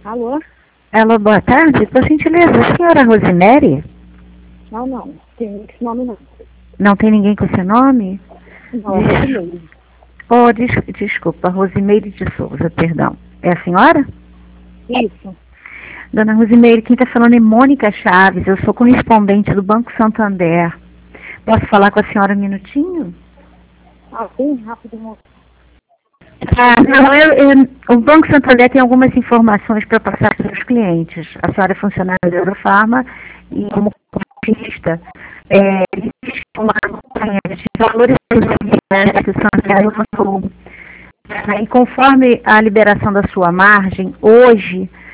Alô? Alô, boa tarde. Por gentileza, a senhora Rosemary? Não. Tem esse nome não. Não tem ninguém com esse nome? Não, Rosimeire. Oh, desculpa, Rosimeire de Souza, perdão. É a senhora? Isso. Dona Rosimeire, quem está falando é Mônica Chaves. Eu sou correspondente do Banco Santander. Posso falar com a senhora um minutinho? Bem rápido, moço. O Banco Santander tem algumas informações para passar para os clientes. A senhora é funcionária da Eurofarma e como cotista, existe uma campanha de valores que o Santander lançou. E conforme a liberação da sua margem, hoje